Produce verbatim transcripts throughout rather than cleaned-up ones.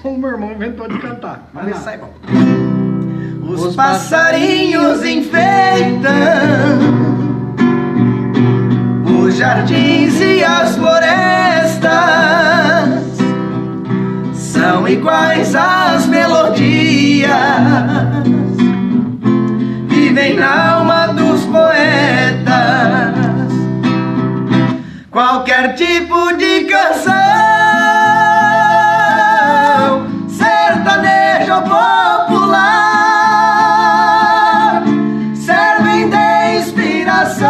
só o meu irmão inventou de cantar. Vamos ver se sai bom. Os passarinhos enfeitam os jardins e as florestas, são iguais às melodias, vivem na alma dos poetas. Qualquer tipo de canção, sertanejo ou popular, servem de inspiração,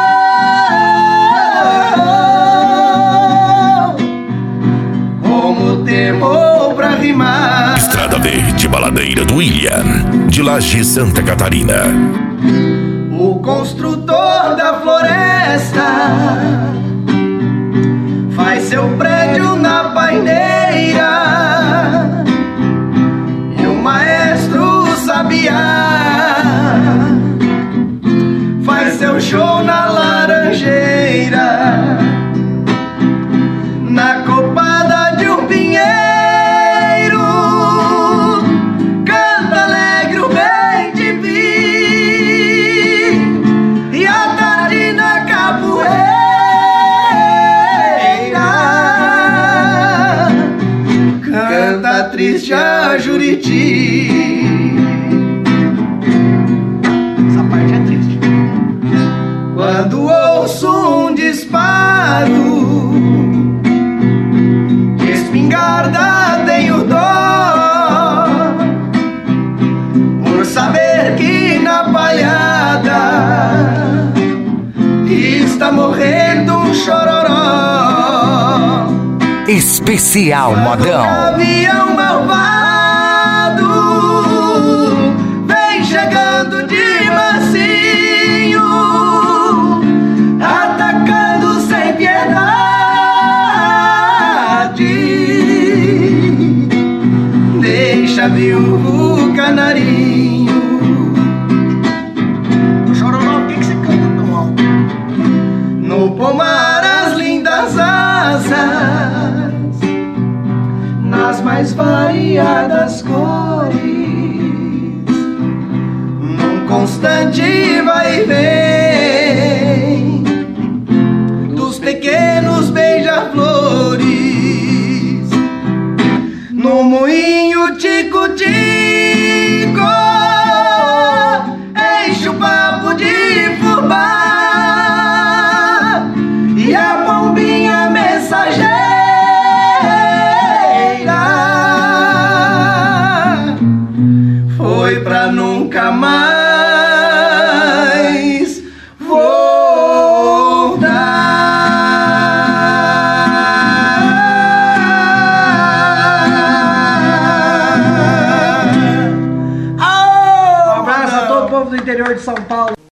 como temor pra rimar. Estrada Verde, Baladeira do William, de Laje, Santa Catarina. O construtor da floresta faz seu prédio na paineira, e o maestro sabiá faz seu show na laranjeira, na copada de um pinheiro, canta alegre o bem de vir, e à tarde na capoeira canta triste a Juriti. Essa parte é triste. Quando ouço um disparo de espingarda, tenho dó, por saber que na palhada está morrendo um chororó. Especial Modão. Avião malvado vem chegando de mansinho, atacando sem piedade. Deixa viúvo canarinho. Chororó, por que que você canta tão alto? No pomar as lindas asas, nas mais variadas cores, num constante vai e vem dos pequenos beija-flores, no moinho tico-tico enche o papo de fubá, e a pombinha mensageira foi pra nunca mais voltar. Um abraço a todo o povo do interior de São Paulo.